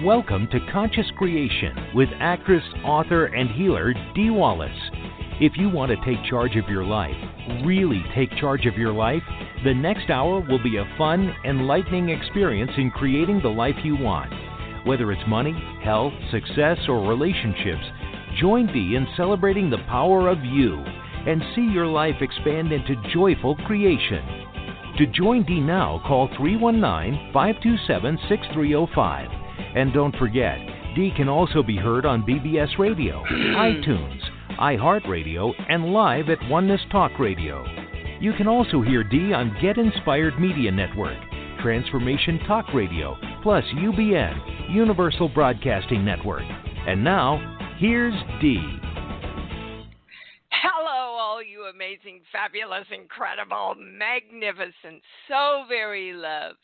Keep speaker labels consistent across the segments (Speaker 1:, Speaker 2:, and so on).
Speaker 1: Welcome to Conscious Creation with actress, author, and healer Dee Wallace. If you want to take charge of your life, really take charge of your life, the next hour will be a fun, enlightening experience in creating the life you want. Whether it's money, health, success, or relationships, join Dee in celebrating the power of you and see your life expand into joyful creation. To join Dee now, call 319-527-6305. And don't forget, Dee can also be heard on BBS Radio, iTunes, iHeartRadio, and live at Oneness Talk Radio. You can also hear Dee on Get Inspired Media Network, Transformation Talk Radio, plus UBN, Universal Broadcasting Network. And now, here's Dee.
Speaker 2: Hello, all you amazing, fabulous, incredible, magnificent, so very loved,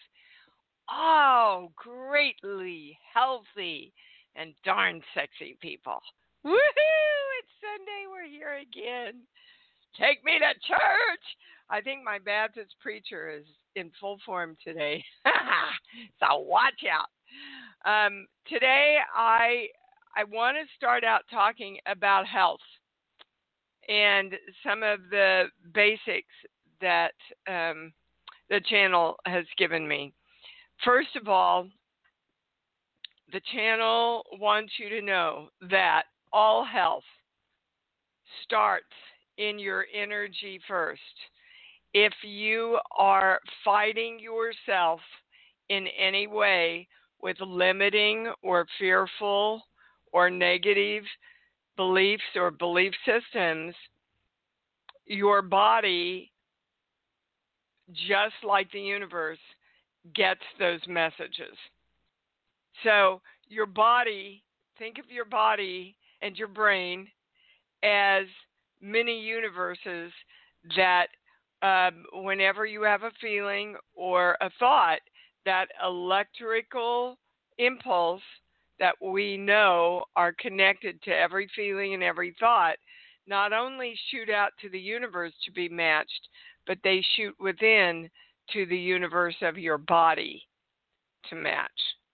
Speaker 2: greatly healthy, and darn sexy people. Woohoo! It's Sunday. We're here again. Take me to church. I think my Baptist preacher is in full form today. So watch out. Today, I want to start out talking about health and some of the basics that the channel has given me. First of all, the channel wants you to know that all health starts in your energy first. If you are fighting yourself in any way with limiting or fearful or negative beliefs or belief systems, your body, just like the universe, gets those messages. So your body, think of your body and your brain as mini universes that whenever you have a feeling or a thought, that electrical impulse that we know are connected to every feeling and every thought not only shoot out to the universe to be matched, but they shoot within to the universe of your body to match.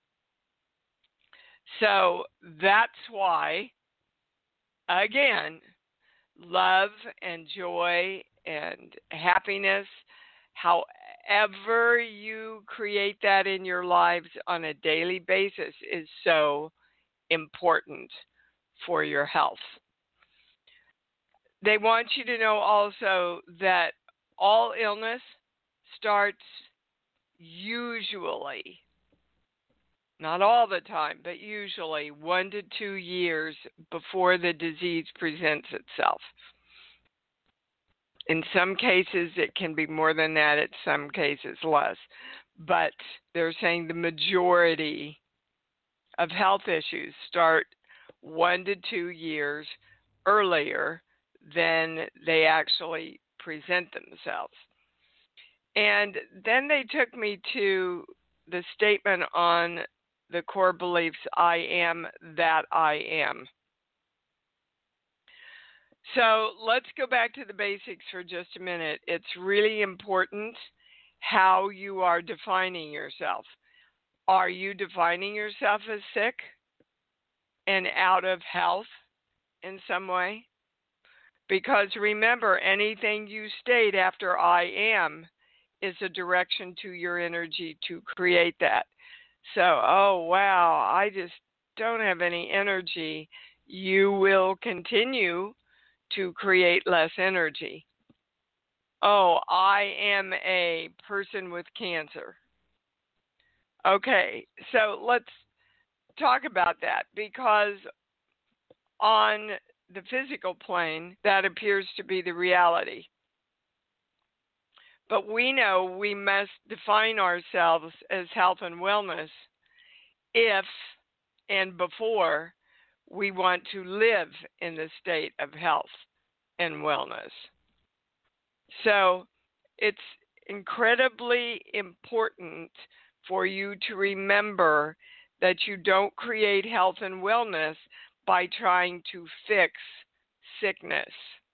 Speaker 2: So that's why, again, love and joy and happiness, however you create that in your lives on a daily basis, is so important for your health. They want you to know also that all illness starts usually, not all the time, but usually 1 to 2 years before the disease presents itself. In some cases, it can be more than that. In some cases, less. But they're saying the majority of health issues start 1 to 2 years earlier than they actually present themselves. And then they took me to the statement on the core beliefs, I am that I am. So let's go back to the basics for just a minute. It's really important how you are defining yourself. Are you defining yourself as sick and out of health in some way? Because remember, anything you state after I am is a direction to your energy to create that. So, oh, wow, I just don't have any energy. You will continue to create less energy. Oh, I am a person with cancer. Okay, so let's talk about that, because on the physical plane, that appears to be the reality. But we know we must define ourselves as health and wellness if and before we want to live in the state of health and wellness. So it's incredibly important for you to remember that you don't create health and wellness by trying to fix sickness.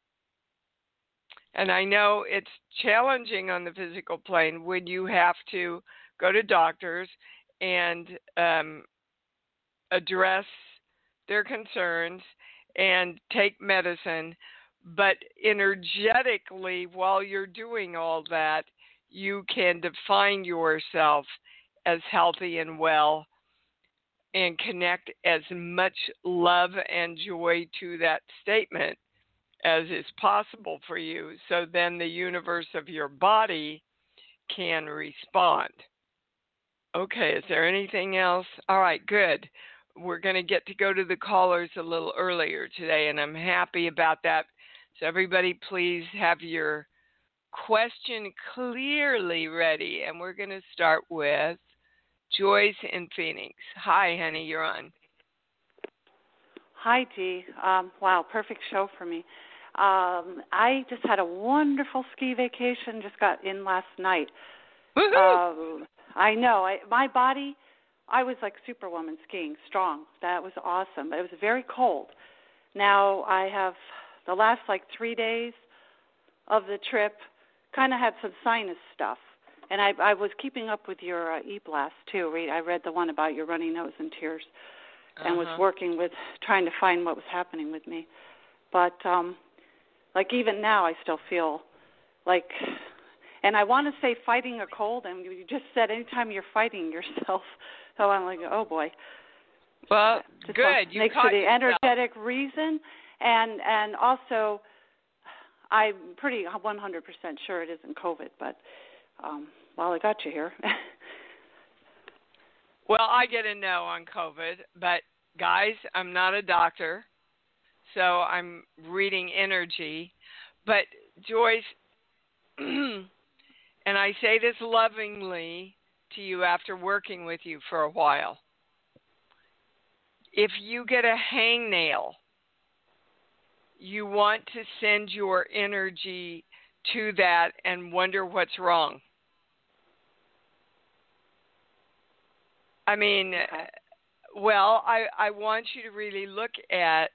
Speaker 2: And I know it's challenging on the physical plane when you have to go to doctors and address their concerns and take medicine. But energetically, while you're doing all that, you can define yourself as healthy and well and connect as much love and joy to that statement as is possible for you. So then the universe of your body can respond. Okay, is there anything else? All right, good. We're going to get to go to the callers a little earlier today, and I'm happy about that. So everybody, please have your question clearly ready, and we're going to start with Joyce in Phoenix. Hi, honey, you're on.
Speaker 3: Hi, Dee. Wow, perfect show for me. I just had a wonderful ski vacation, just got in last night.
Speaker 2: Woohoo!
Speaker 3: I know. My body, I was like Superwoman skiing, strong. That was awesome. But it was very cold. Now I have the last 3 days of the trip kind of had some sinus stuff. And I was keeping up with your e-blast, too. I read the one about your runny nose and tears and was working with trying to find what was happening with me. But, even now I still feel like, and I want to say fighting a cold, and you just said anytime you're fighting yourself. So I'm like, oh, boy.
Speaker 2: Well, good. You
Speaker 3: makes for the energetic reason. And also, I'm pretty 100% sure it isn't COVID, but I got you here.
Speaker 2: Well, I get a no on COVID, but guys, I'm not a doctor, so I'm reading energy. But Joyce, and I say this lovingly to you after working with you for a while, if you get a hangnail, you want to send your energy to that and wonder what's wrong. I mean, well, I want you to really look at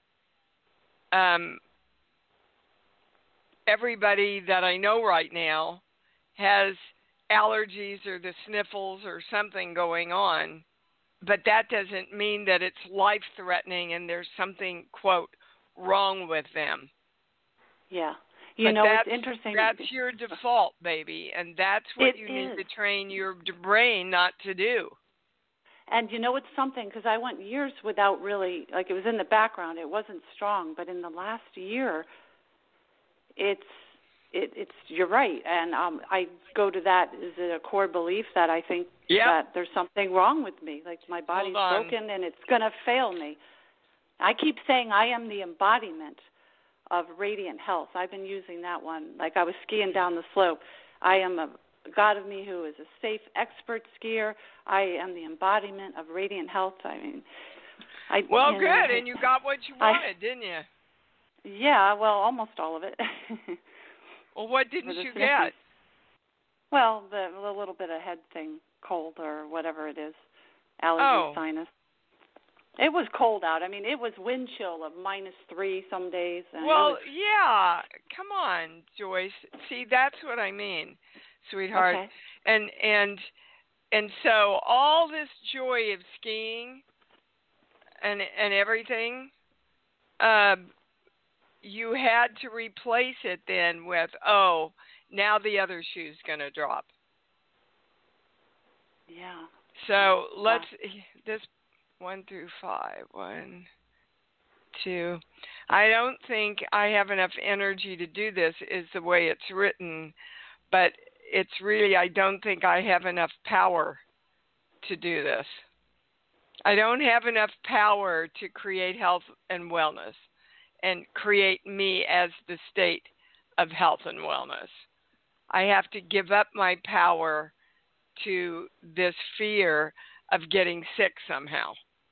Speaker 2: everybody that I know right now has allergies or the sniffles or something going on, but that doesn't mean that it's life-threatening and there's something, quote, wrong with them.
Speaker 3: Yeah.
Speaker 2: It's
Speaker 3: interesting.
Speaker 2: That's your default, baby, and that's what you need to train your brain not to do.
Speaker 3: And it's something, because I went years without really, it was in the background. It wasn't strong, but in the last year, it's you're right. And I go to that as a core belief that I think that there's something wrong with me. My body's broken and it's going to fail me. I keep saying I am the embodiment of radiant health. I've been using that one. I was skiing down the slope. I am a God of me who is a safe, expert skier. I am the embodiment of radiant health. I mean,
Speaker 2: good, and you got what you wanted, didn't you?
Speaker 3: Yeah, well, almost all of it.
Speaker 2: Well, what didn't you get?
Speaker 3: Well, the little bit of head thing, cold or whatever it is, allergy, sinus. It was cold out. I mean, it was wind chill of -3 some days. And
Speaker 2: yeah. Come on, Joyce. See, that's what I mean, sweetheart.
Speaker 3: Okay.
Speaker 2: And so all this joy of skiing and everything, you had to replace it then with, now the other shoe's going to drop.
Speaker 3: Yeah.
Speaker 2: So let's this 1 through 5. 1, 2. I don't think I have enough energy to do this, is the way it's written, but it's really, I don't think I have enough power to do this. I don't have enough power to create health and wellness and create me as the state of health and wellness. I have to give up my power to this fear of getting sick somehow.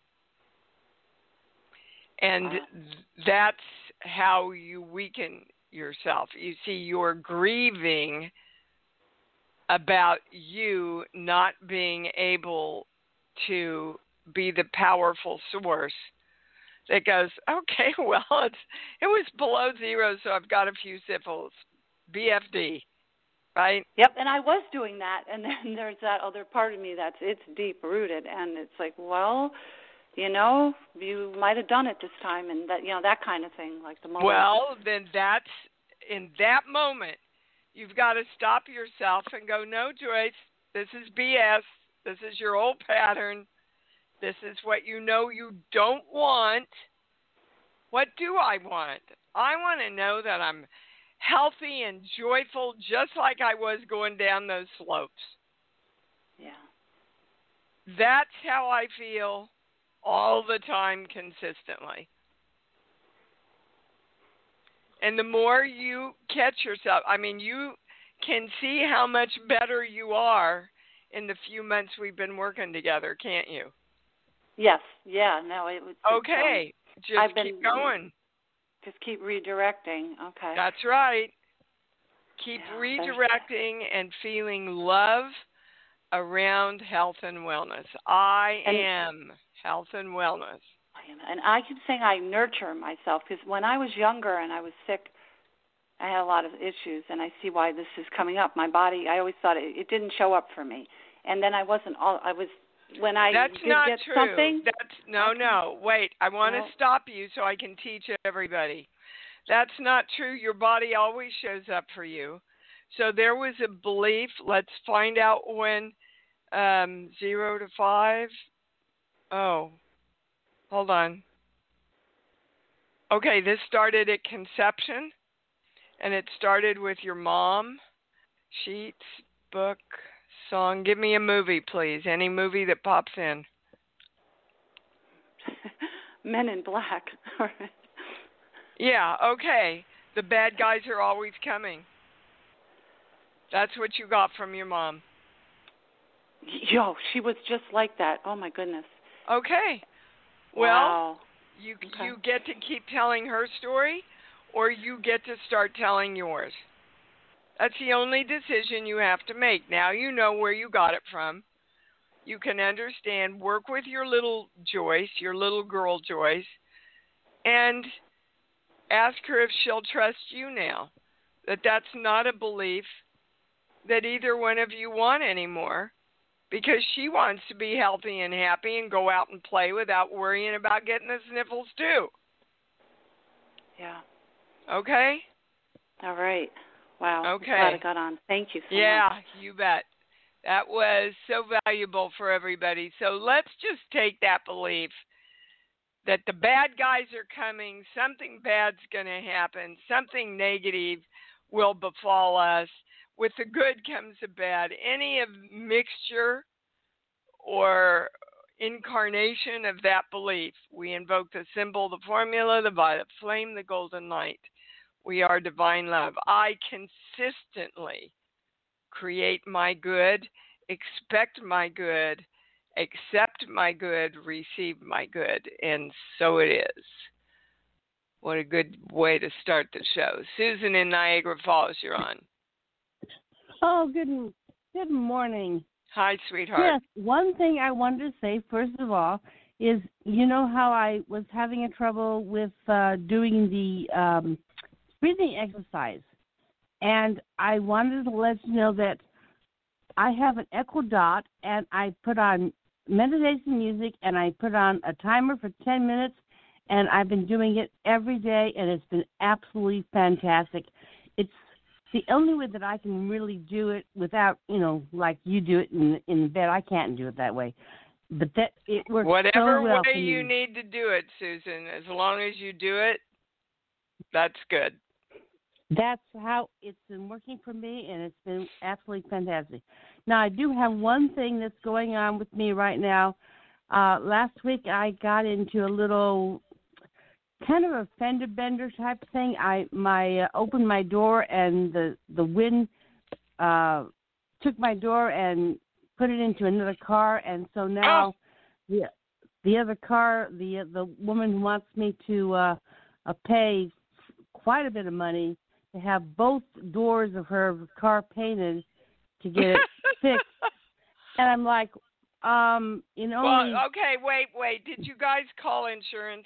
Speaker 2: And that's how you weaken yourself. You see, you're grieving about you not being able to be the powerful source that goes, okay, well, it was below zero, so I've got a few syphilis, BFD, right?
Speaker 3: Yep, and I was doing that, and then there's that other part of me it's deep-rooted, and it's you might have done it this time, and that kind of thing, like the moment.
Speaker 2: Well, then that's in that moment, you've got to stop yourself and go, no, Joyce, this is BS. This is your old pattern. This is what you don't want. What do I want? I want to know that I'm healthy and joyful, just like I was going down those slopes.
Speaker 3: Yeah.
Speaker 2: That's how I feel all the time, consistently. And the more you catch yourself, you can see how much better you are in the few months we've been working together, can't you?
Speaker 3: Yes. Yeah. No, it was.
Speaker 2: Okay. Just keep going.
Speaker 3: Just keep redirecting. Okay.
Speaker 2: That's right. Keep redirecting and feeling love around health and wellness. I am health and wellness.
Speaker 3: And I keep saying I nurture myself, because when I was younger and I was sick, I had a lot of issues, and I see why this is coming up. My body, I always thought it didn't show up for me. And then I wasn't all, I was, when I
Speaker 2: That's
Speaker 3: did
Speaker 2: not
Speaker 3: get
Speaker 2: true.
Speaker 3: something.
Speaker 2: No. Wait, I want to stop you so I can teach everybody. That's not true. Your body always shows up for you. So there was a belief. Let's find out when 0 to 5. Oh, hold on. Okay, this started at conception, and it started with your mom. Sheets, book, song. Give me a movie, please. Any movie that pops in.
Speaker 3: Men in Black.
Speaker 2: Yeah, okay. The bad guys are always coming. That's what you got from your mom.
Speaker 3: Yo, she was just like that. Oh, my goodness.
Speaker 2: Okay. Well, you get to keep telling her story, or you get to start telling yours. That's the only decision you have to make. Now you know where you got it from. You can understand, work with your little Joyce, your little girl Joyce, and ask her if she'll trust you now. That's not a belief that either one of you want anymore, because she wants to be healthy and happy and go out and play without worrying about getting the sniffles too.
Speaker 3: Yeah.
Speaker 2: Okay?
Speaker 3: All right. Wow.
Speaker 2: Okay.
Speaker 3: I'm glad I got on. Thank you so much.
Speaker 2: Yeah, you bet. That was so valuable for everybody. So let's just take that belief that the bad guys are coming, something bad's going to happen, something negative will befall us. With the good comes the bad. Any of mixture or incarnation of that belief, we invoke the symbol, the formula, the violet flame, the golden light. We are divine love. I consistently create my good, expect my good, accept my good, receive my good, and so it is. What a good way to start the show. Susan in Niagara Falls, you're on.
Speaker 4: Oh, good morning.
Speaker 2: Hi, sweetheart.
Speaker 4: Yes, one thing I wanted to say, first of all, is you know how I was having a trouble with doing the breathing exercise. And I wanted to let you know that I have an Echo Dot, and I put on meditation music, and I put on a timer for 10 minutes, and I've been doing it every day, and it's been absolutely fantastic. It's the only way that I can really do it without, like you do it in bed. I can't do it that way. But that it works
Speaker 2: whatever
Speaker 4: so well
Speaker 2: way
Speaker 4: for me.
Speaker 2: you need to do it, Susan, as long as you do it, that's good.
Speaker 4: That's how it's been working for me, and it's been absolutely fantastic. Now, I do have one thing that's going on with me right now. Last week, I got into a little kind of a fender bender type of thing. I opened my door, and the wind took my door and put it into another car, and so now the other car, the woman who wants me to pay quite a bit of money to have both doors of her car painted to get it fixed. And I'm like,
Speaker 2: Well, okay, wait. Did you guys call insurance?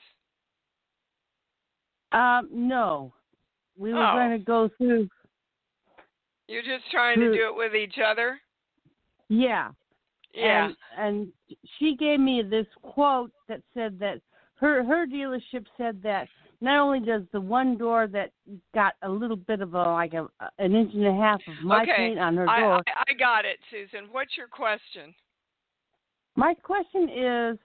Speaker 4: No. We were going to go through.
Speaker 2: You're just trying to do it with each other?
Speaker 4: Yeah.
Speaker 2: Yeah.
Speaker 4: And she gave me this quote that said that her dealership said that not only does the one door that got a little bit of an inch and a half of my paint on her door.
Speaker 2: I got it, Susan. What's your question?
Speaker 4: My question is,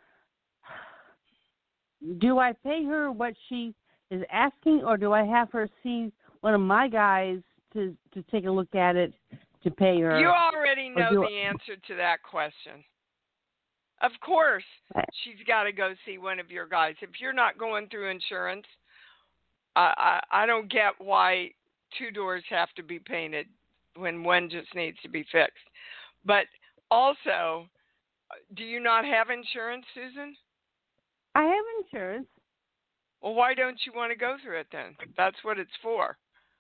Speaker 4: do I pay her what she is asking, or do I have her see one of my guys to take a look at it to pay her?
Speaker 2: You already know the answer to that question. Of course, she's got to go see one of your guys. If you're not going through insurance, I don't get why two doors have to be painted when one just needs to be fixed. But also, do you not have insurance, Susan?
Speaker 4: I have insurance.
Speaker 2: Well, why don't you want to go through it then? That's what it's for.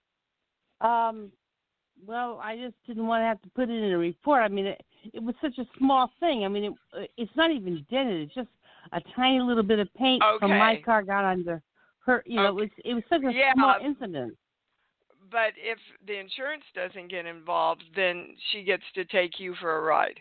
Speaker 4: Well, I just didn't want to have to put it in a report. I mean, it was such a small thing. I mean, it's not even dented. It's just a tiny little bit of paint from my car got under her. You know, it was such a small incident.
Speaker 2: But if the insurance doesn't get involved, then she gets to take you for a ride.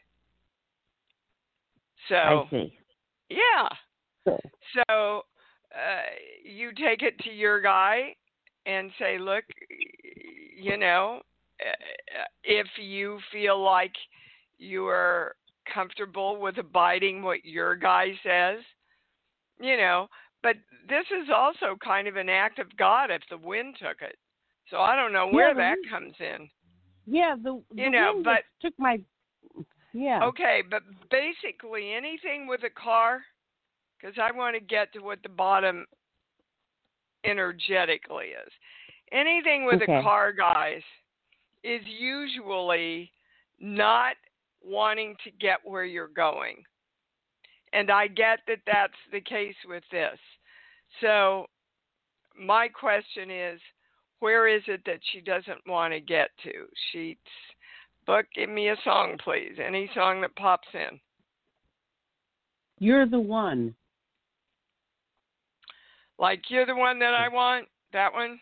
Speaker 2: So
Speaker 4: I see.
Speaker 2: Yeah.
Speaker 4: Sure.
Speaker 2: So you take it to your guy and say, look, you know, if you feel like you are comfortable with abiding what your guy says, you know, but this is also kind of an act of God if the wind took it. So I don't know where that comes in.
Speaker 4: Yeah, the wind took my. Yeah.
Speaker 2: Okay, but basically anything with a car, because I want to get to what the bottom energetically is. Anything with a car, guys, is usually not wanting to get where you're going. And I get that that's the case with this. So my question is, where is it that she doesn't want to get to? Book, give me a song, please. Any song that pops in.
Speaker 4: You're the one.
Speaker 2: Like You're the One That I Want? That one?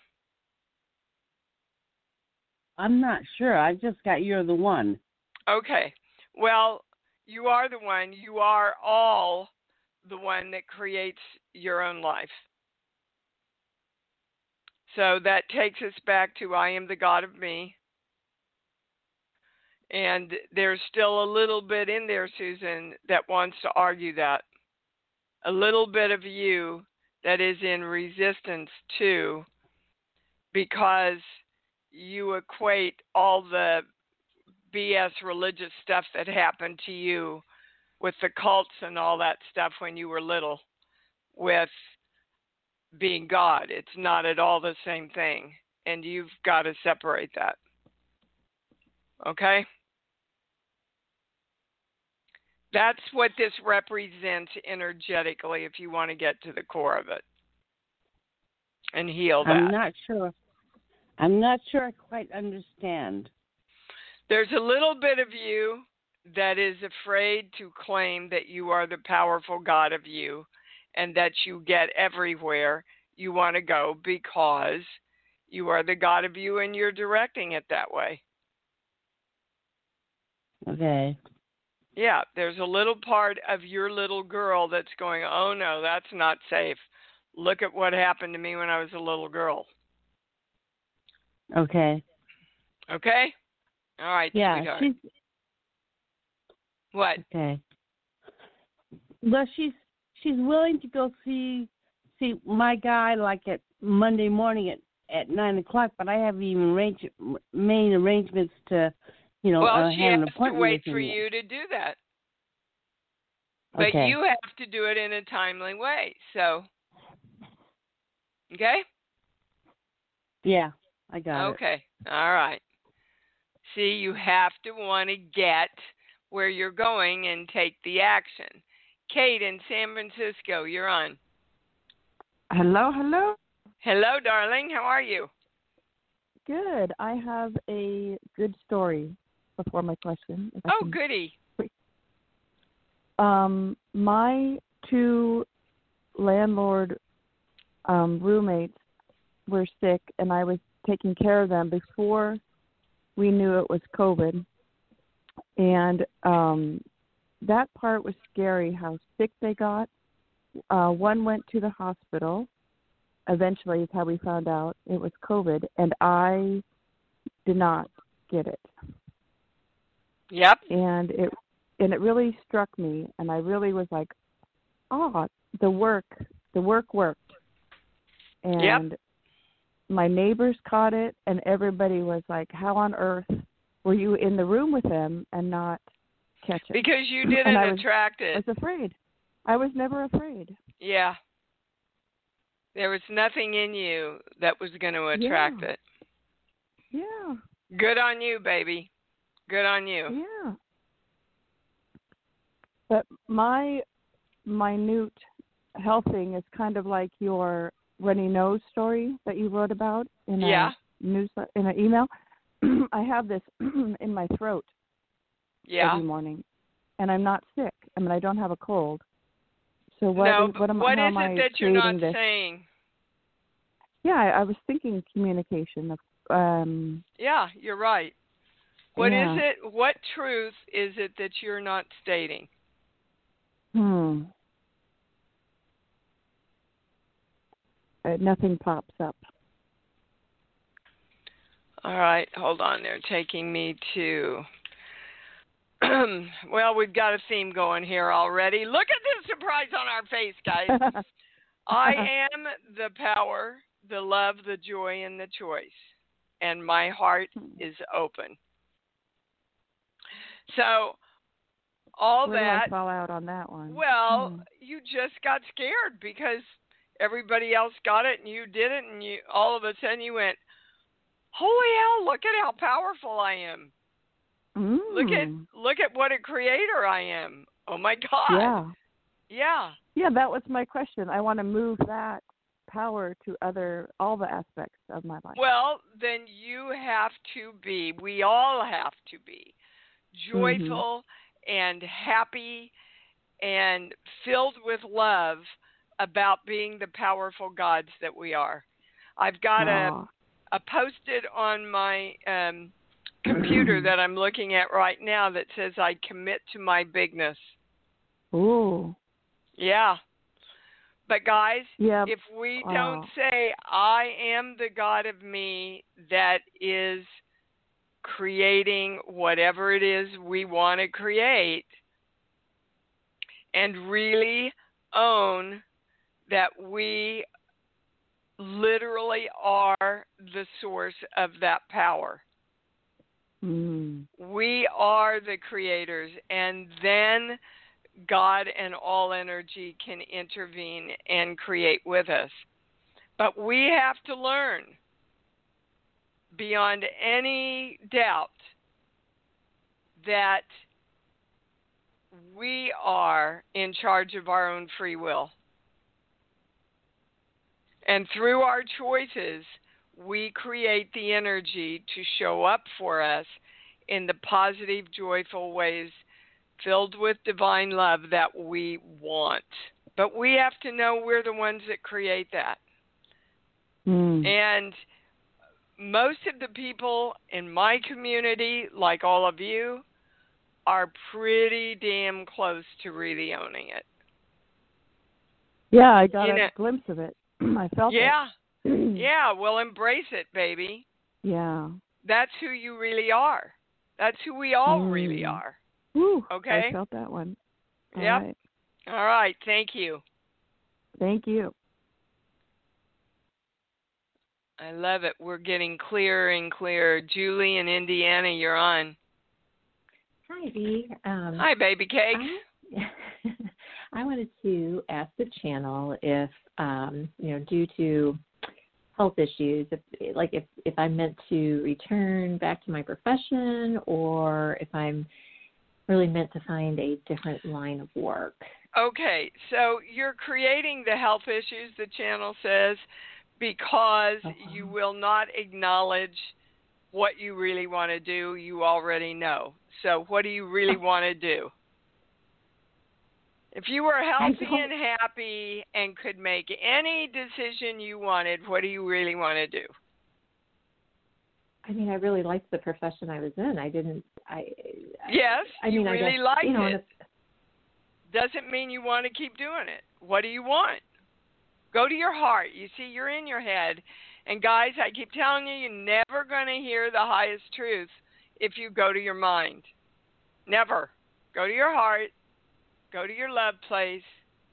Speaker 4: I'm not sure. I just got You're the One.
Speaker 2: Okay. Well, you are the one. You are all the one that creates your own life. So that takes us back to I am the God of me. And there's still a little bit in there, Susan, that wants to argue that. A little bit of you that is in resistance to, because you equate all the BS religious stuff that happened to you with the cults and all that stuff when you were little with being God. It's not at all the same thing. And you've got to separate that. Okay? That's what this represents energetically if you want to get to the core of it and heal that.
Speaker 4: I'm not sure I quite understand.
Speaker 2: There's a little bit of you that is afraid to claim that you are the powerful God of you and that you get everywhere you want to go because you are the God of you and you're directing it that way.
Speaker 4: Okay.
Speaker 2: Yeah, there's a little part of your little girl that's going, oh no, that's not safe. Look at what happened to me when I was a little girl.
Speaker 4: Okay.
Speaker 2: Okay? All right,
Speaker 4: yeah,
Speaker 2: sweetheart. What?
Speaker 4: Okay. Well, she's willing to go see my guy like at Monday morning at 9:00, but I haven't even made arrangements to,
Speaker 2: well, she
Speaker 4: have an
Speaker 2: has
Speaker 4: appointment.
Speaker 2: to wait for you to do that. But
Speaker 4: okay.
Speaker 2: You have to do it in a timely way. So, okay?
Speaker 4: Yeah, I got it.
Speaker 2: Okay. All right. See, you have to want to get where you're going and take the action. Kate in San Francisco, you're on.
Speaker 5: Hello, hello.
Speaker 2: Hello, darling. How are you?
Speaker 5: Good. I have a good story before my question.
Speaker 2: Oh, goody.
Speaker 5: My two landlord roommates were sick, and I was taking care of them before we knew it was COVID. And that part was scary, how sick they got. One went to the hospital. Eventually is how we found out it was COVID, and I did not get it.
Speaker 2: Yep.
Speaker 5: And it really struck me, and I really was like, oh, the work worked. And my neighbors caught it, and everybody was like, how on earth were you in the room with them and not catch it?
Speaker 2: Because you didn't attract it.
Speaker 5: I was afraid. I was never afraid.
Speaker 2: Yeah. There was nothing in you that was going to attract it.
Speaker 5: Yeah.
Speaker 2: Good on you, baby. Good on you.
Speaker 5: Yeah. But my minute health thing is kind of like your runny nose story that you wrote about in a newsletter, in an email. I have this in my throat every morning, and I'm not sick. I mean, I don't have a cold. So what is it that you're not saying? Yeah, I was thinking communication of.
Speaker 2: Yeah, you're right. What is it? What truth is it that you're not stating?
Speaker 5: Nothing pops up.
Speaker 2: All right, hold on. They're taking me to. Well, we've got a theme going here already. Look at this surprise on our face, guys. I am the power, the love, the joy, and the choice. And my heart is open. So, all
Speaker 5: Where
Speaker 2: that.
Speaker 5: Did I fall out on that one?
Speaker 2: Well, you just got scared because everybody else got it and you didn't, and you all of a sudden you went, "Holy hell! Look at how powerful I am! Look at what a creator I am! Oh my God!" Yeah,
Speaker 5: that was my question. I want to move that power to all the aspects of my life.
Speaker 2: Well, then you have to be. We all have to be joyful and happy and filled with love about being the powerful gods that we are. I've got a post-it on my computer that I'm looking at right now that says, I commit to my bigness.
Speaker 5: Ooh.
Speaker 2: Yeah. But guys, if we don't say, I am the God of me that is creating whatever it is we want to create, and really own that we literally are the source of that power. We are the creators, and then God and all energy can intervene and create with us. But we have to learn, beyond any doubt, that we are in charge of our own free will. And through our choices, we create the energy to show up for us in the positive, joyful ways filled with divine love that we want. But we have to know we're the ones that create that. And most of the people in my community, like all of you, are pretty damn close to really owning it.
Speaker 5: Yeah, I got a glimpse of it. I felt it.
Speaker 2: Yeah, well, embrace it, baby.
Speaker 5: Yeah.
Speaker 2: That's who you really are. That's who we all really are.
Speaker 5: Woo,
Speaker 2: okay?
Speaker 5: I felt that one.
Speaker 2: All right. All right, thank you.
Speaker 5: Thank you.
Speaker 2: I love it. We're getting clearer and clearer. Julie in Indiana, you're on.
Speaker 6: Hi, Dee.
Speaker 2: Hi, baby cakes.
Speaker 6: I wanted to ask the channel if, due to health issues, if I'm meant to return back to my profession, or if I'm really meant to find a different line of work.
Speaker 2: Okay, so you're creating the health issues, the channel says, because you will not acknowledge what you really want to do. You already know. So what do you really want to do? If you were healthy and happy and could make any decision you wanted, what do you really want to do?
Speaker 6: I mean, I really liked the profession I was in.
Speaker 2: Yes, you really liked it. doesn't mean you want to keep doing it. What do you want? Go to your heart. You see, you're in your head. And guys, I keep telling you, you're never going to hear the highest truth if you go to your mind. Never. Go to your heart. Go to your love place.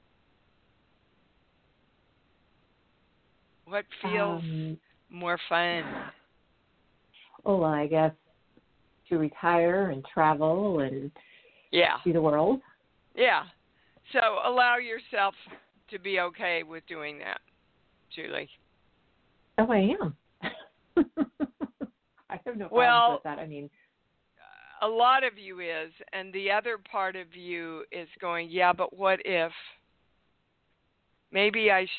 Speaker 2: What feels more fun?
Speaker 6: Oh, well, I guess to retire and travel and see the world.
Speaker 2: Yeah. So allow yourself to be okay with doing that, Julie.
Speaker 6: Oh, I am. I have no problem with that. I mean,
Speaker 2: a lot of you is, and the other part of you is going, yeah, but what if? Maybe I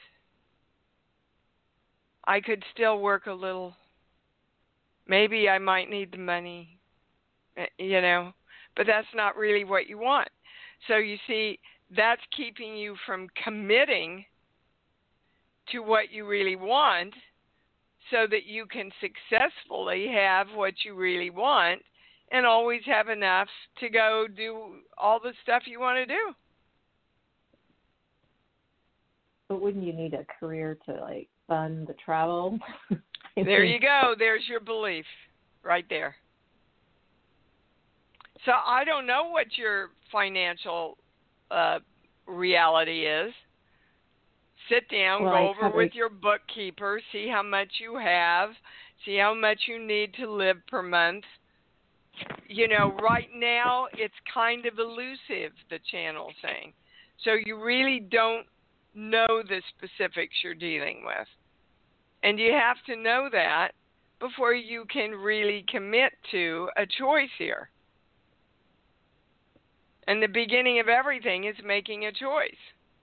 Speaker 2: could still work a little. Maybe I might need the money, but that's not really what you want. So you see, that's keeping you from committing to what you really want so that you can successfully have what you really want and always have enough to go do all the stuff you want to do.
Speaker 6: But wouldn't you need a career to, fund the travel?
Speaker 2: There you go. There's your belief right there. So I don't know what your financial reality is. Sit down, go over with your bookkeeper, see how much you have, see how much you need to live per month. Right now it's kind of elusive, the channel's saying. So you really don't know the specifics you're dealing with. And you have to know that before you can really commit to a choice here. And the beginning of everything is making a choice.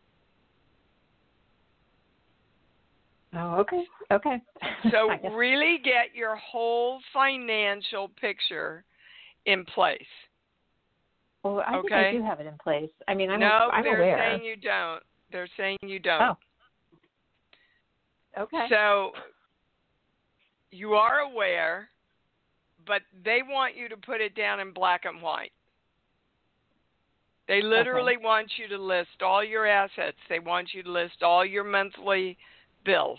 Speaker 6: Oh, okay. Okay.
Speaker 2: So really get your whole financial picture in place.
Speaker 6: Well, I think I do have it in place. I mean, I'm
Speaker 2: they're
Speaker 6: aware.
Speaker 2: saying you don't. They're saying you don't.
Speaker 6: Oh. Okay.
Speaker 2: So you are aware, but they want you to put it down in black and white. They literally want you to list all your assets. They want you to list all your monthly bills.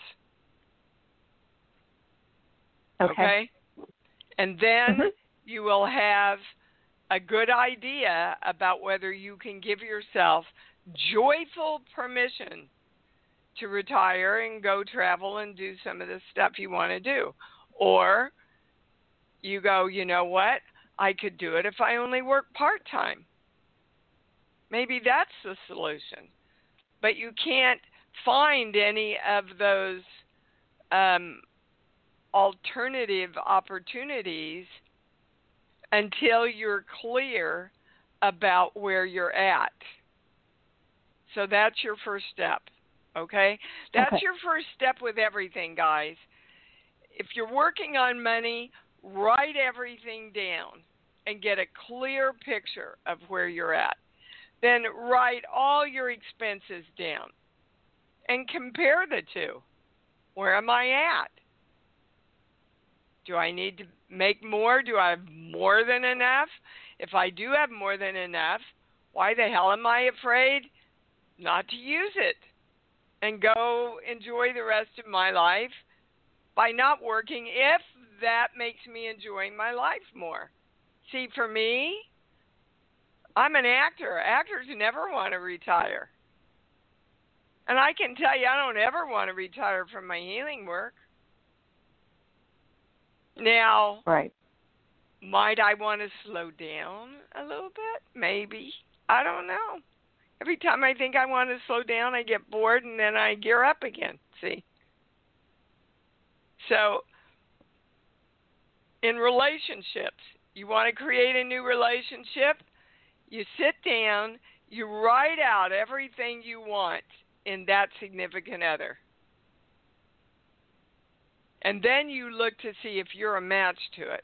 Speaker 2: Okay? And then you will have a good idea about whether you can give yourself joyful permission to retire and go travel and do some of the stuff you want to do. Or you go, you know what? I could do it if I only work part-time. Maybe that's the solution. But you can't find any of those alternative opportunities until you're clear about where you're at. So that's your first step, okay? That's your first step with everything, guys. If you're working on money, write everything down and get a clear picture of where you're at. Then write all your expenses down and compare the two. Where am I at? Do I need to make more? Do I have more than enough? If I do have more than enough, why the hell am I afraid not to use it and go enjoy the rest of my life by not working if that makes me enjoy my life more? See, for me, I'm an actor. Actors never want to retire. And I can tell you, I don't ever want to retire from my healing work. Now, might I want to slow down a little bit? Maybe. I don't know. Every time I think I want to slow down, I get bored, and then I gear up again, see? So, in relationships, you want to create a new relationship? You sit down, you write out everything you want in that significant other. And then you look to see if you're a match to it.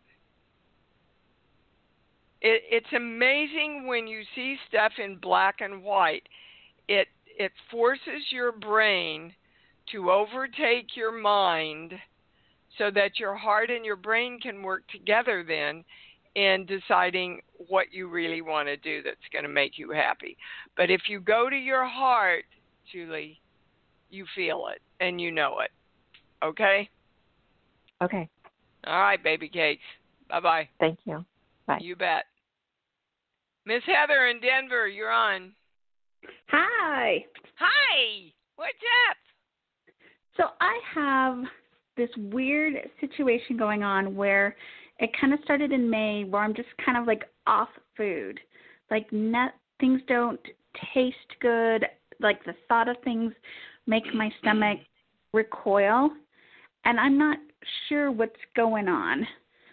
Speaker 2: It's amazing when you see stuff in black and white. It forces your brain to overtake your mind so that your heart and your brain can work together then in deciding what you really want to do that's going to make you happy. But if you go to your heart, Julie, you feel it and you know it. Okay?
Speaker 7: Okay.
Speaker 2: All right, baby cakes. Bye-bye.
Speaker 7: Thank you. Bye.
Speaker 2: You bet. Miss Heather in Denver, you're on.
Speaker 8: Hi.
Speaker 2: Hi. What's up?
Speaker 8: So I have this weird situation going on where it kind of started in May where I'm just kind of like off food. Like things don't taste good. Like the thought of things make my stomach recoil. And I'm not sure what's going on.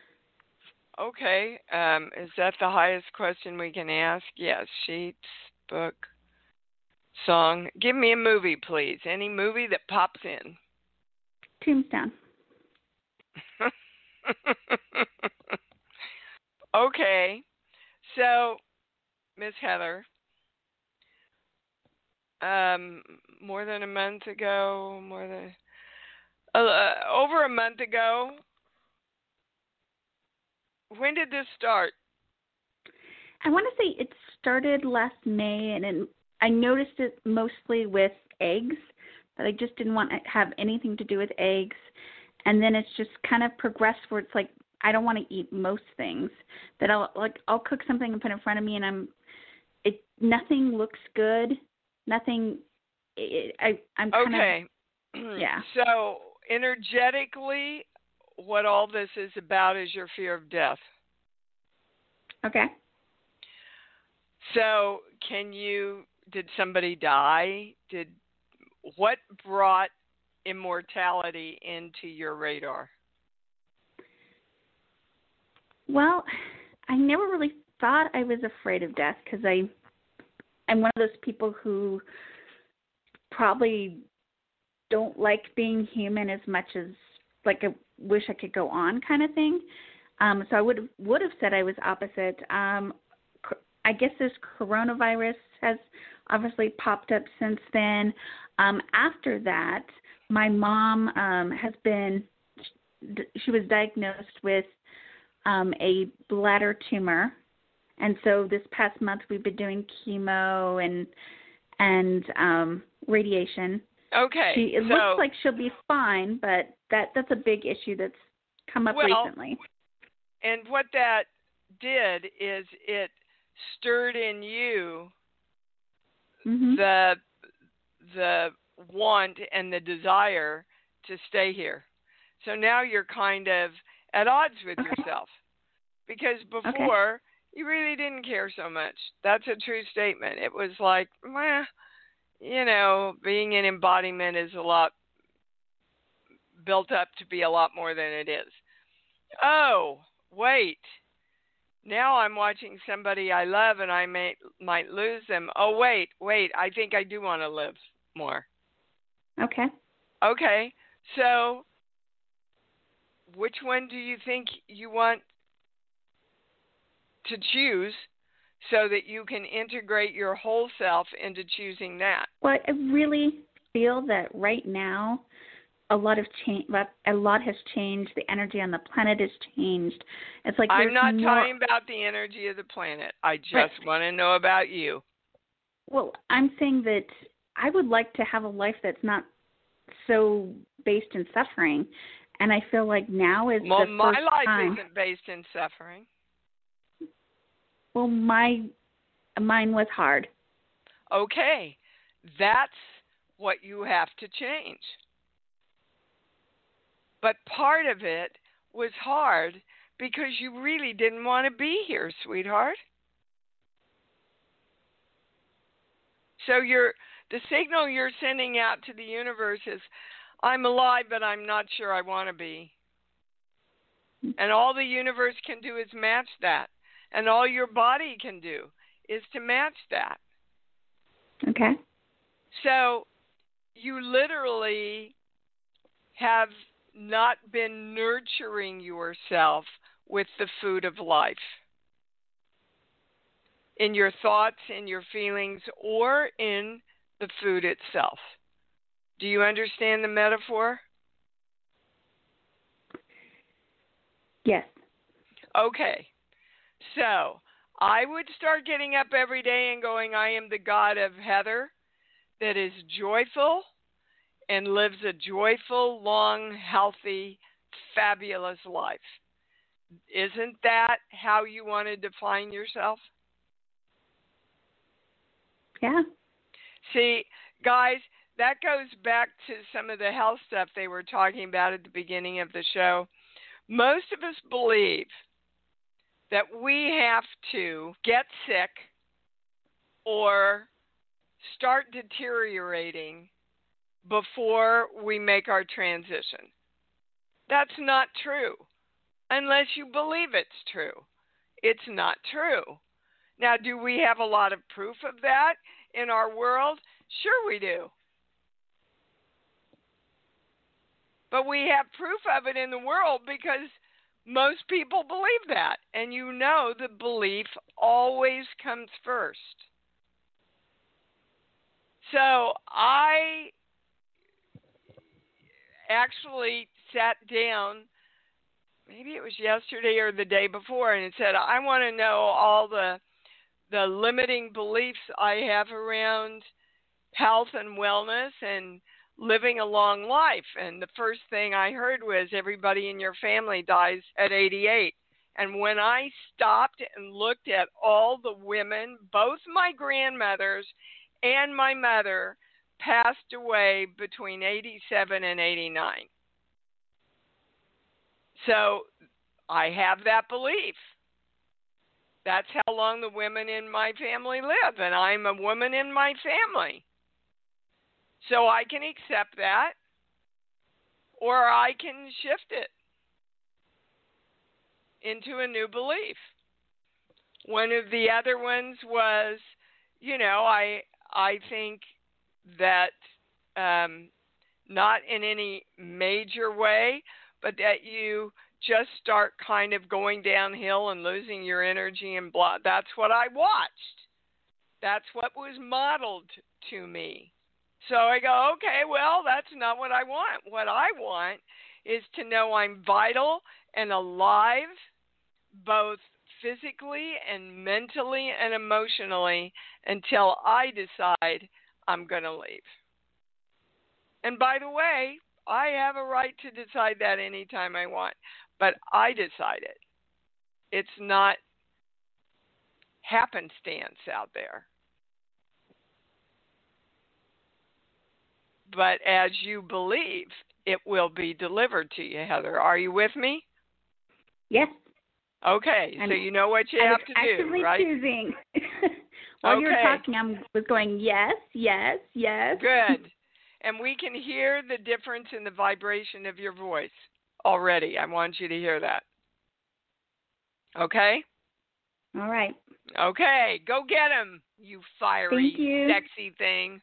Speaker 2: Okay. Is that the highest question we can ask? Yes. Sheets, book, song. Give me a movie, please. Any movie that pops in.
Speaker 8: Tombstone.
Speaker 2: Okay. So, Miss Heather, more than a month ago, over a month ago, when did this start?
Speaker 8: I want to say it started last May, and I noticed it mostly with eggs, that I just didn't want to have anything to do with eggs. And then it's just kind of progressed where it's like I don't want to eat most things. That I'll cook something and put it in front of me, and nothing looks good. Nothing. I'm kind
Speaker 2: okay.
Speaker 8: of yeah.
Speaker 2: So energetically, what all this is about is your fear of death.
Speaker 8: Okay.
Speaker 2: So did somebody die? What brought immortality into your radar?
Speaker 8: Well, I never really thought I was afraid of death because I'm one of those people who probably don't like being human as much as like I wish I could go on kind of thing. So I would have said I was opposite. I guess this coronavirus has obviously popped up since then. After that, my mom she was diagnosed with a bladder tumor. And so this past month we've been doing chemo and radiation.
Speaker 2: Okay.
Speaker 8: It looks like she'll be fine, but that's a big issue that's come up recently.
Speaker 2: And what that did is it stirred in you the want and the desire to stay here. So now you're kind of at odds with yourself. Because before you really didn't care so much. That's a true statement. It was like, being an embodiment is a lot built up to be a lot more than it is. Oh, wait. Now I'm watching somebody I love and I might lose them. Oh, wait. I think I do want to live more.
Speaker 8: Okay.
Speaker 2: Okay. So which one do you think you want to choose so that you can integrate your whole self into choosing that?
Speaker 8: Well, I really feel that right now a lot has changed. The energy on the planet has changed. It's like
Speaker 2: I'm not talking about the energy of the planet. I just want to know about you.
Speaker 8: Well, I'm saying that I would like to have a life that's not so based in suffering, and I feel like now is the first time. Well, my life
Speaker 2: isn't based in suffering.
Speaker 8: Well, mine was hard.
Speaker 2: Okay, that's what you have to change. But part of it was hard because you really didn't want to be here, sweetheart. So the signal you're sending out to the universe is, I'm alive, but I'm not sure I want to be. And all the universe can do is match that. And all your body can do is to match that.
Speaker 8: Okay.
Speaker 2: So you literally have not been nurturing yourself with the food of life in your thoughts, in your feelings, or in the food itself. Do you understand the metaphor?
Speaker 8: Yes.
Speaker 2: Okay. So I would start getting up every day and going, I am the God of Heather that is joyful and lives a joyful, long, healthy, fabulous life. Isn't that how you want to define yourself?
Speaker 8: Yeah.
Speaker 2: See, guys, that goes back to some of the health stuff they were talking about at the beginning of the show. Most of us believe that we have to get sick or start deteriorating before we make our transition. That's not true, unless you believe it's true. It's not true. Now, do we have a lot of proof of that in our world? Sure we do. But we have proof of it in the world because most people believe that. And you know the belief always comes first. So I actually sat down, maybe it was yesterday or the day before, and it said, I want to know all the limiting beliefs I have around health and wellness and living a long life. And the first thing I heard was everybody in your family dies at 88. And when I stopped and looked at all the women, both my grandmothers and my mother passed away between 87 and 89. So I have that belief. That's how long the women in my family live, and I'm a woman in my family. So I can accept that, or I can shift it into a new belief. One of the other ones was, I think that not in any major way, but that you just start kind of going downhill and losing your energy and blah. That's what I watched. That's what was modeled to me. So I go, okay, well, that's not what I want. What I want is to know I'm vital and alive, both physically and mentally and emotionally, until I decide I'm going to leave. And by the way, I have a right to decide that anytime I want, but I decide it. It's not happenstance out there. But as you believe, it will be delivered to you, Heather. Are you with me?
Speaker 8: Yes.
Speaker 2: Okay, so you know what you have to do, right?
Speaker 8: Choosing. While you were talking, I was going, yes, yes, yes.
Speaker 2: Good. And we can hear the difference in the vibration of your voice already. I want you to hear that. Okay?
Speaker 8: All right.
Speaker 2: Okay, go get him, you fiery, sexy thing.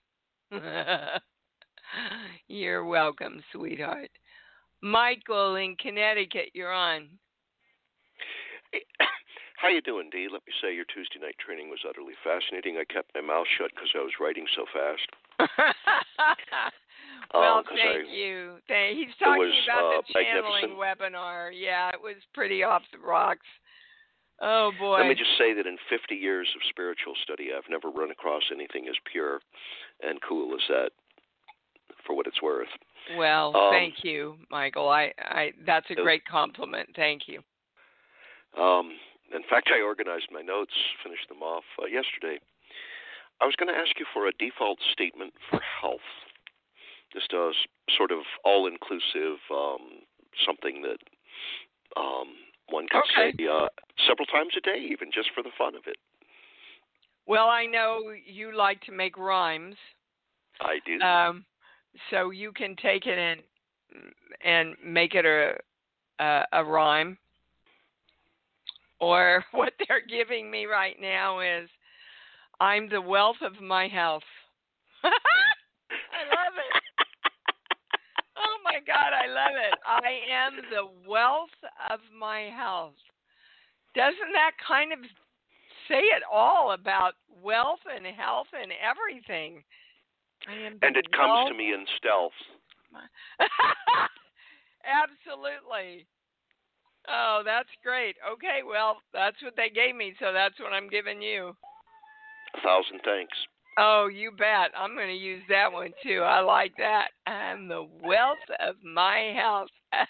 Speaker 2: You're welcome, sweetheart. Michael in Connecticut, you're on.
Speaker 9: Hey, how you doing, Dee? Let me say your Tuesday night training was utterly fascinating. I kept my mouth shut because I was writing so fast.
Speaker 2: Well, thank you. He's talking about the channeling webinar. Yeah, it was pretty off the rocks. Oh, boy.
Speaker 9: Let me just say that in 50 years of spiritual study, I've never run across anything as pure and cool as that, for what it's worth.
Speaker 2: Well, thank you, Michael. That's a great compliment. Thank you.
Speaker 9: In fact, I organized my notes, finished them off yesterday. I was going to ask you for a default statement for health, just a sort of all-inclusive, something that one could say several times a day, even just for the fun of it.
Speaker 2: Well, I know you like to make rhymes.
Speaker 9: I do.
Speaker 2: So you can take it and make it a rhyme. Or what they're giving me right now is, I'm the wealth of my health. I love it. Oh, my God, I love it. I am the wealth of my health. Doesn't that kind of say it all about wealth and health and everything?
Speaker 9: And it comes to me in stealth.
Speaker 2: Absolutely. Oh, that's great. Okay, well, that's what they gave me, so that's what I'm giving you.
Speaker 9: 1,000 thanks.
Speaker 2: Oh, you bet. I'm going to use that one too. I like that. I'm the wealth of my health.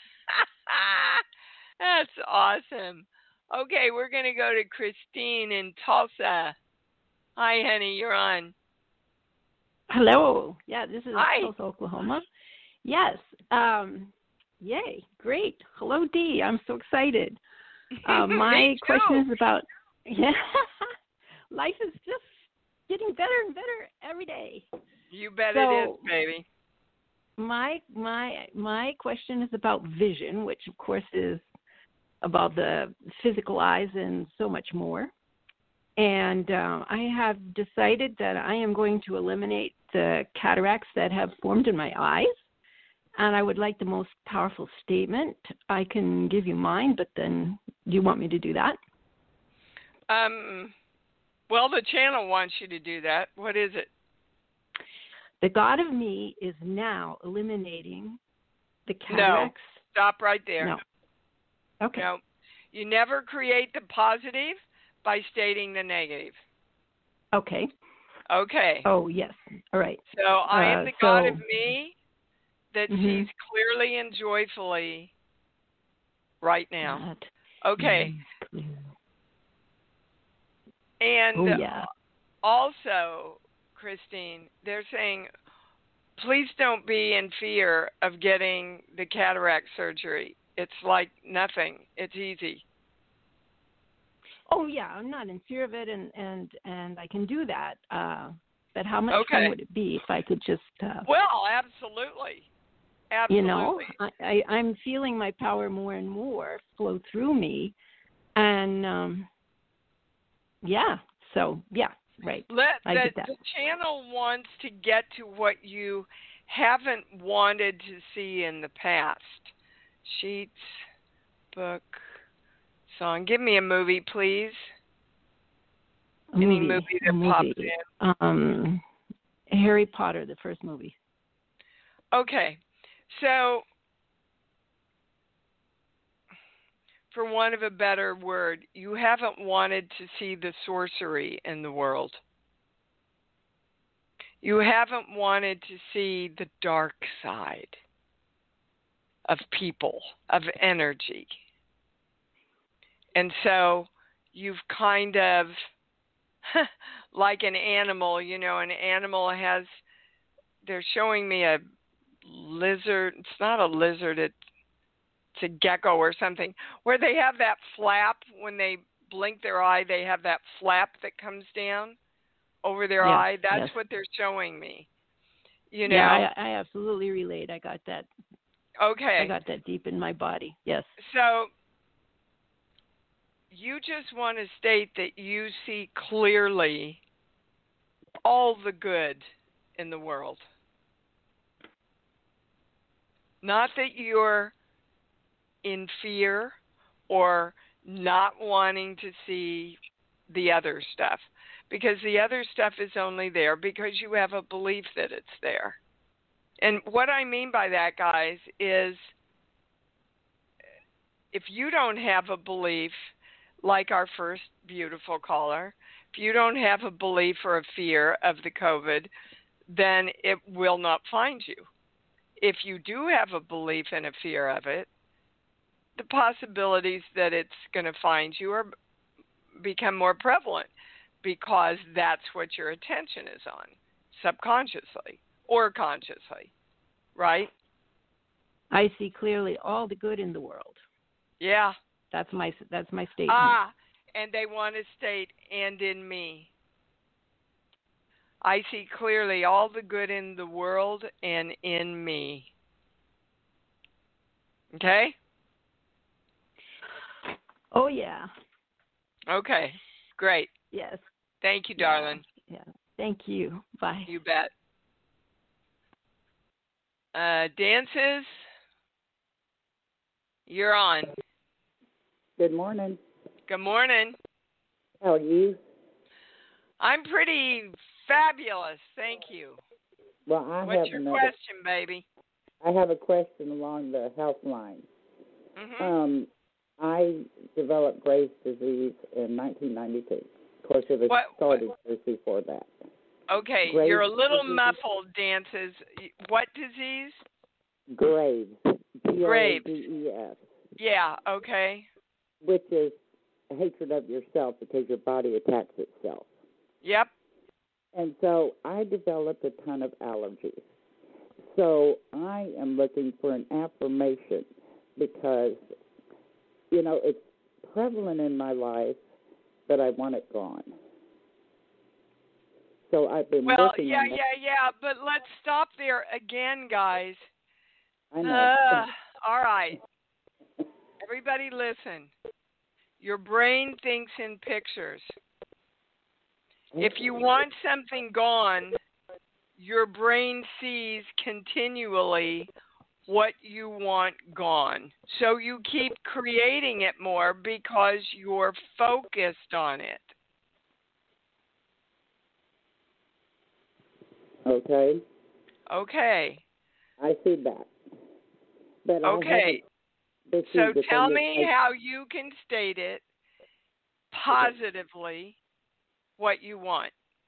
Speaker 2: That's awesome. Okay, we're going to go to Christine in Tulsa. Hi, honey. You're on.
Speaker 10: Hello. Yeah, this is
Speaker 2: Hi.
Speaker 10: Tulsa, Oklahoma. Yes. Yay. Great. Hello, Dee. I'm so excited. My question is about, life is just getting better and better every day.
Speaker 2: You bet it is, baby.
Speaker 10: My question is about vision, which of course is about the physical eyes and so much more. And I have decided that I am going to eliminate the cataracts that have formed in my eyes. And I would like the most powerful statement. I can give you mine, but then do you want me to do that?
Speaker 2: Well, the channel wants you to do that. What is it?
Speaker 10: The God of me is now eliminating the cataracts.
Speaker 2: No, stop right there.
Speaker 10: No. Okay.
Speaker 2: No, you never create the positive by stating the negative.
Speaker 10: Okay.
Speaker 2: Okay.
Speaker 10: Oh, yes. All right.
Speaker 2: So I am the God of me that sees clearly and joyfully right now. Okay. And also, Christine, they're saying, please don't be in fear of getting the cataract surgery. It's like nothing. It's easy.
Speaker 10: Oh yeah, I'm not in fear of it, and I can do that. But how much fun would it be if I could just?
Speaker 2: Well, absolutely. Absolutely.
Speaker 10: You know, I'm feeling my power more and more flow through me, and so right. I get that.
Speaker 2: The channel wants to get to what you haven't wanted to see in the past. Sheets, book, song. Give me a movie, please. Any movie that pops in.
Speaker 10: Harry Potter, the first movie.
Speaker 2: Okay. So, for want of a better word, you haven't wanted to see the sorcery in the world. You haven't wanted to see the dark side of people, of energy. And so you've kind of, like an animal, you know, an animal has, they're showing me a lizard. It's not a lizard, it's a gecko or something, where they have that flap when they blink their eye, they have that flap that comes down over their eye. That's what they're showing me. You know?
Speaker 10: Yeah, I absolutely relate. I got that.
Speaker 2: Okay.
Speaker 10: I got that deep in my body. Yes.
Speaker 2: So you just want to state that you see clearly all the good in the world. Not that you're in fear or not wanting to see the other stuff, because the other stuff is only there because you have a belief that it's there. And what I mean by that, guys, is if you don't have a belief, like our first beautiful caller, if you don't have a belief or a fear of the COVID, then it will not find you. If you do have a belief and a fear of it, the possibilities that it's going to find you are become more prevalent, because that's what your attention is on, subconsciously or consciously, right?
Speaker 10: I see clearly all the good in the world.
Speaker 2: Yeah.
Speaker 10: That's my statement.
Speaker 2: And they want to state, and in me. I see clearly all the good in the world and in me. Okay?
Speaker 10: Oh, yeah.
Speaker 2: Okay, great.
Speaker 10: Yes.
Speaker 2: Thank you, darling.
Speaker 10: Yeah. Thank you. Bye.
Speaker 2: You bet. Dances, you're on.
Speaker 11: Good morning.
Speaker 2: Good morning.
Speaker 11: How are you?
Speaker 2: I'm pretty fabulous, thank you.
Speaker 11: Well,
Speaker 2: What's your question, baby?
Speaker 11: I have a question along the health line.
Speaker 2: Mm-hmm.
Speaker 11: I developed Graves' disease in 1992. Of course, it was started just before that.
Speaker 2: Okay,
Speaker 11: Graves'
Speaker 2: you're a little
Speaker 11: disease.
Speaker 2: muffled, Dances. What disease?
Speaker 11: Graves.
Speaker 2: Graves.
Speaker 11: Graves.
Speaker 2: Yeah, okay.
Speaker 11: Which is hatred of yourself because your body attacks itself.
Speaker 2: Yep.
Speaker 11: And so I developed a ton of allergies. So I am looking for an affirmation because, you know, it's prevalent in my life, but I want it gone. So I've been working on that.
Speaker 2: Yeah, but let's stop there again, guys.
Speaker 11: I know.
Speaker 2: All right. Everybody listen. Your brain thinks in pictures. If you want something gone, your brain sees continually what you want gone. So you keep creating it more because you're focused on it.
Speaker 11: Okay.
Speaker 2: Okay.
Speaker 11: I see that. But
Speaker 2: okay. So tell me how you can state it positively what you want.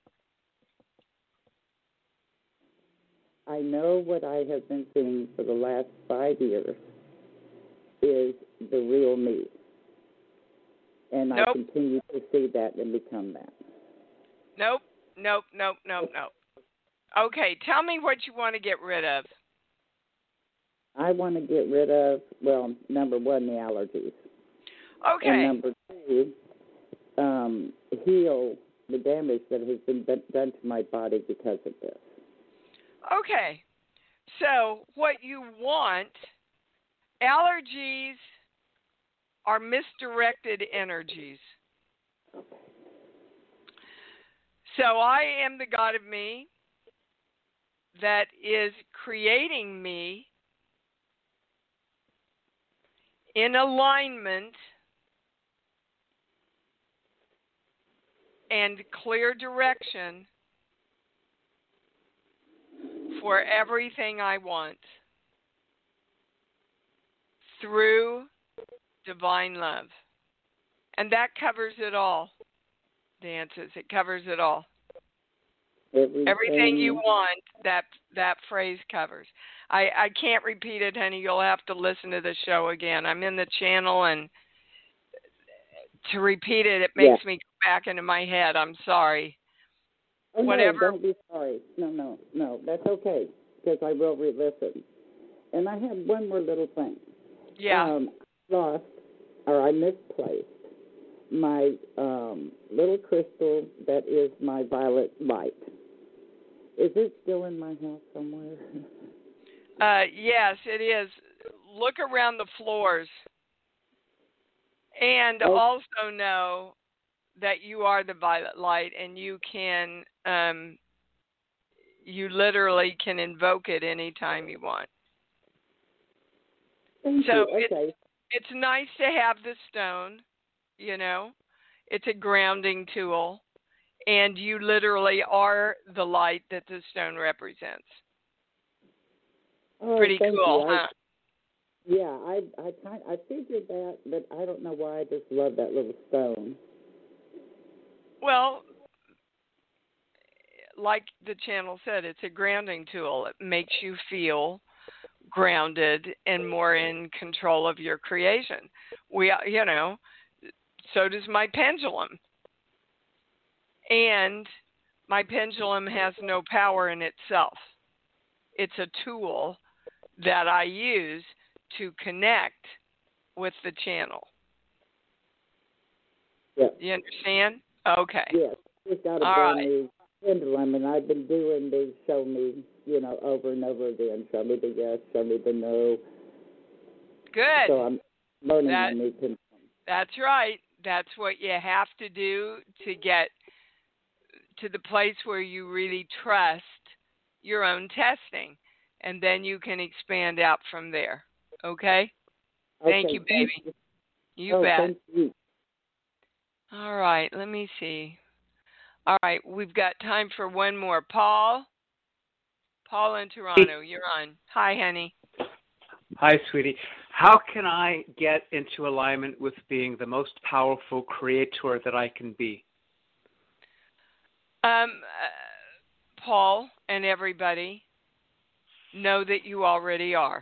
Speaker 11: I know what I have been seeing for the last 5 years is the real me. And I continue to see that and become that.
Speaker 2: Nope. Okay, tell me what you want to get rid of.
Speaker 11: I want to get rid of, well, number one, the allergies.
Speaker 2: Okay.
Speaker 11: And number two, heal the damage that has been done to my body because of this.
Speaker 2: Okay. So what you want, allergies are misdirected energies. So I am the God of me that is creating me in alignment and clear direction for everything I want through divine love. And that covers it all, Dances. It covers it all. Everything you want, that phrase covers. I can't repeat it, honey. You'll have to listen to the show again. I'm in the channel, and to repeat it, it makes me go back into my head. I'm sorry.
Speaker 11: Oh,
Speaker 2: Whatever.
Speaker 11: No, don't be sorry. No. That's okay, because I will re-listen. And I have one more little thing.
Speaker 2: Yeah.
Speaker 11: I misplaced my little crystal that is my violet light. Is it still in my house somewhere?
Speaker 2: Yes, it is. Look around the floors. And also know that you are the violet light, and you can, you literally can invoke it anytime you want.
Speaker 11: Thank you. Okay.
Speaker 2: It's nice to have the stone, you know. It's a grounding tool, and you literally are the light that the stone represents.
Speaker 11: Oh,
Speaker 2: pretty cool, huh?
Speaker 11: I figured that, but I don't know why I just love that little stone.
Speaker 2: Well, like the channel said, it's a grounding tool. It makes you feel grounded and more in control of your creation. So does my pendulum. And my pendulum has no power in itself. It's a tool that I use to connect with the channel.
Speaker 11: Yeah.
Speaker 2: You understand? Okay.
Speaker 11: Yes. Just got a brand new pendulum, and I've been doing these show me, over and over again. Show me the yes, show me the no.
Speaker 2: Good.
Speaker 11: So I'm learning my new pendulum.
Speaker 2: That's right. That's what you have to do to get to the place where you really trust your own testing. And then you can expand out from there. Okay? Thank you, baby. You bet.
Speaker 11: Thank you.
Speaker 2: All right, let me see. All right, we've got time for one more. Paul in Toronto, you're on. Hi, honey.
Speaker 12: Hi, sweetie. How can I get into alignment with being the most powerful creator that I can be?
Speaker 2: Paul and everybody, know that you already are.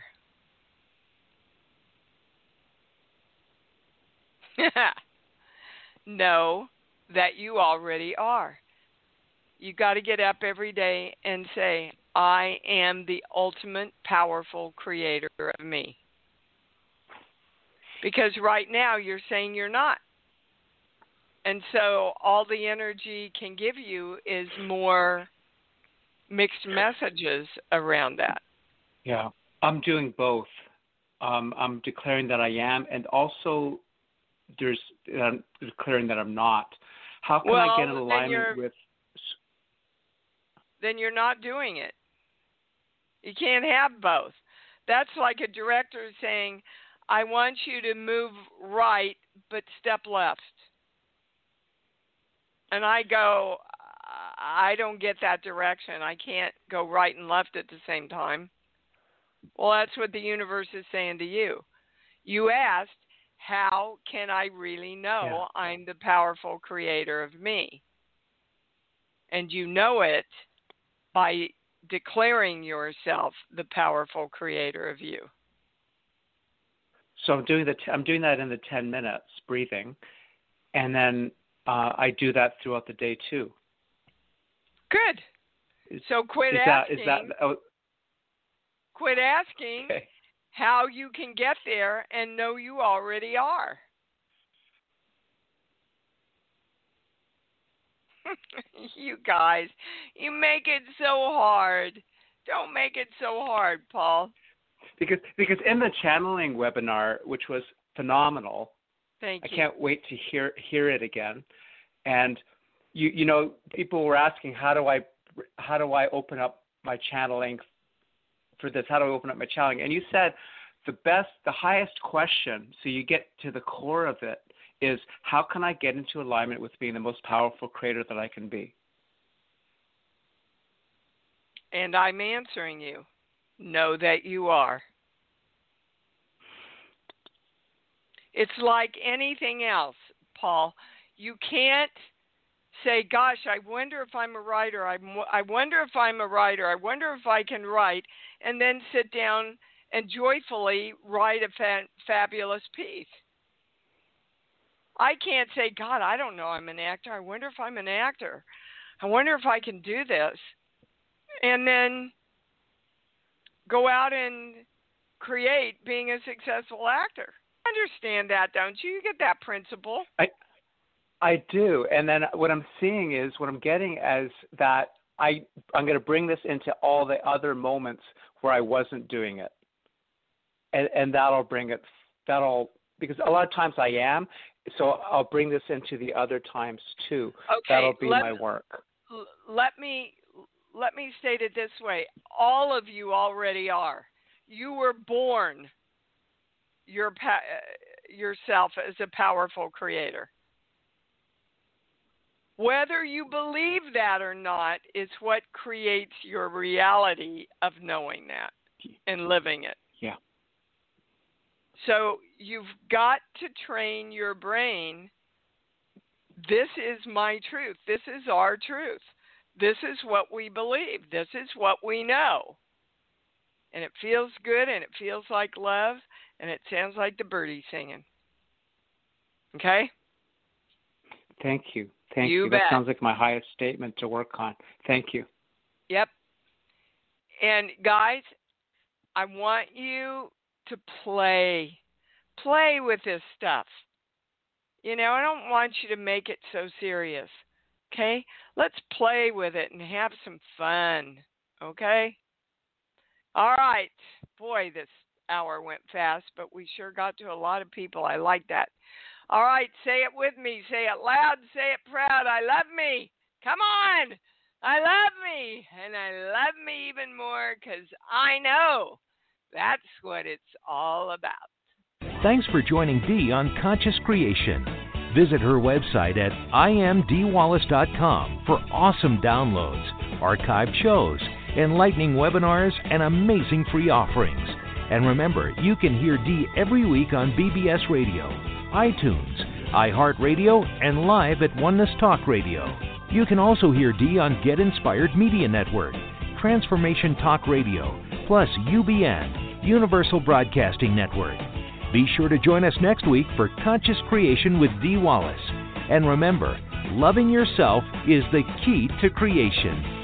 Speaker 2: Know that you already are. You got to get up every day and say, I am the ultimate powerful creator of me. Because right now you're saying you're not. And so all the energy can give you is more mixed messages around that.
Speaker 12: Yeah, I'm doing both. I'm declaring that I am, and also I'm declaring that I'm not. How can I get in alignment with?
Speaker 2: Then you're not doing it. You can't have both. That's like a director saying, I want you to move right, but step left. And I go, I don't get that direction. I can't go right and left at the same time. Well, that's what the universe is saying to you. You asked, how can I really know I'm the powerful creator of me? And you know it by declaring yourself the powerful creator of you.
Speaker 12: So I'm doing that in the 10 minutes, breathing, and then I do that throughout the day too.
Speaker 2: Good. So quit asking how you can get there and know you already are. You guys, you make it so hard. Don't make it so hard, Paul.
Speaker 12: Because in the channeling webinar, which was phenomenal,
Speaker 2: Thank you.
Speaker 12: I can't wait to hear it again. And you know, people were asking, how do I open up my channeling for this? How do I open up my channeling? And you said the highest question, so you get to the core of it, is how can I get into alignment with being the most powerful creator that I can be?
Speaker 2: And I'm answering you. Know that you are. It's like anything else, Paul. You can't say, gosh, I wonder if I'm a writer. I wonder if I'm a writer. I wonder if I can write, and then sit down and joyfully write a fabulous piece. I can't say, God, I don't know I'm an actor. I wonder if I'm an actor. I wonder if I can do this. And then go out and create being a successful actor. Understand that, don't you? You get that principle.
Speaker 12: I do. And then what I'm getting as that I'm going to bring this into all the other moments where I wasn't doing it. And because a lot of times I am, so I'll bring this into the other times too.
Speaker 2: Okay,
Speaker 12: that'll be my work.
Speaker 2: Let me state it this way. All of you already are. You were born yourself as a powerful creator. Whether you believe that or not is what creates your reality of knowing that and living it.
Speaker 12: Yeah.
Speaker 2: So you've got to train your brain. This is my truth. This is our truth. This is what we believe. This is what we know. And it feels good, and it feels like love, and it sounds like the birdies singing. Okay?
Speaker 12: Thank you. Thank you. That sounds like my highest statement to work on. Thank you.
Speaker 2: Yep. And guys, I want you to play with this stuff. You know, I don't want you to make it so serious. Okay? Let's play with it and have some fun. Okay? All right. Boy, this hour went fast, but we sure got to a lot of people. I like that. All right, say it with me. Say it loud. Say it proud. I love me. Come on. I love me. And I love me even more because I know that's what it's all about.
Speaker 1: Thanks for joining Dee on Conscious Creation. Visit her website at imdeewallace.com for awesome downloads, archived shows, enlightening webinars, and amazing free offerings. And remember, you can hear Dee every week on BBS Radio, iTunes, iHeartRadio, and live at Oneness Talk Radio. You can also hear Dee on Get Inspired Media Network, Transformation Talk Radio, plus UBN, Universal Broadcasting Network. Be sure to join us next week for Conscious Creation with Dee Wallace. And remember, loving yourself is the key to creation.